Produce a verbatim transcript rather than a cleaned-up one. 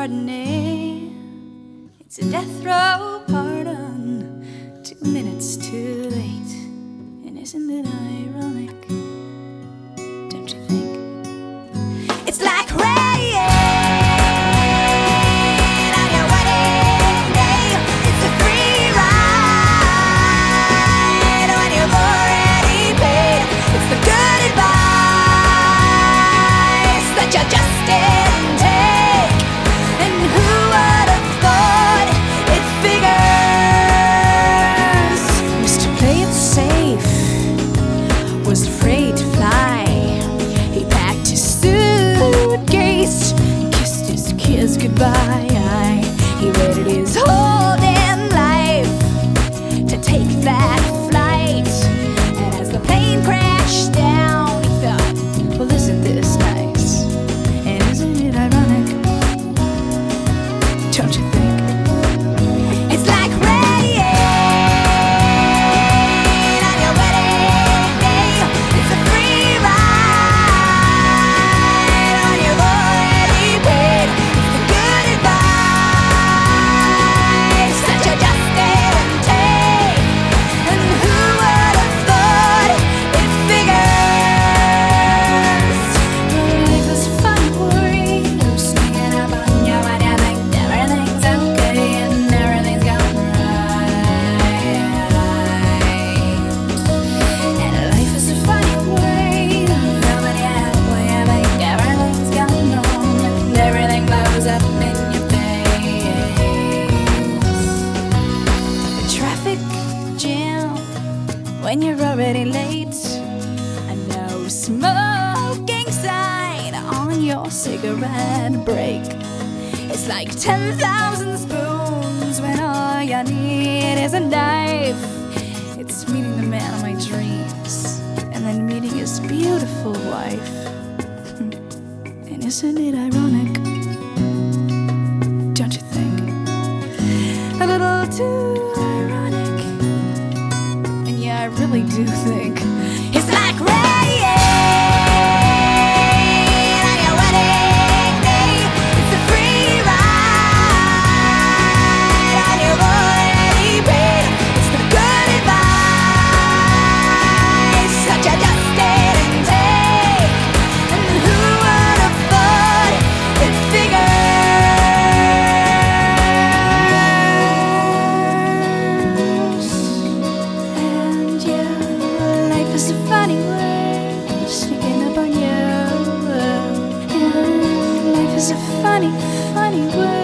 Chardonnay. It's a death row pardon, two minutes too late. And isn't it ironic? Don't you think? It's like rain on your wedding day. It's a free ride when you've already paid. It's the good advice that you just didn't take. And who would have thought it figures? Mister Play It Safe was afraid to fly. He packed his suitcase, kissed his kids goodbye. He waited his whole damn life to take that flight. And as the plane crashed down, he thought, well, isn't this nice? And isn't it ironic? Don't you think? It's like rain on your wedding day. It's a free ride when you've already paid. It's the good advice that you just didn't take. And who would have thought it figures? Life is a funny worry, sneaking up on you when you think everything's okay and everything's gone right. And life is a funny way, coming out when you think everything's gone wrong and everything blows up in your face. A traffic jam when you're already late. A no smoking sign on your cigarette break. It's like ten thousand spoons when all you need is a knife. It's meeting the man of my dreams and then meeting his beautiful wife. And isn't it ironic? Don't you think? A little too ironic. And yeah, I really do think it's like rain on your wedding day. It's a free ride and you've already paid. It's the good advice that you just didn't take. And who would have thought it figures? And yeah, life is a funny way, sneaking up on you. Yeah, life is a funny, funny way.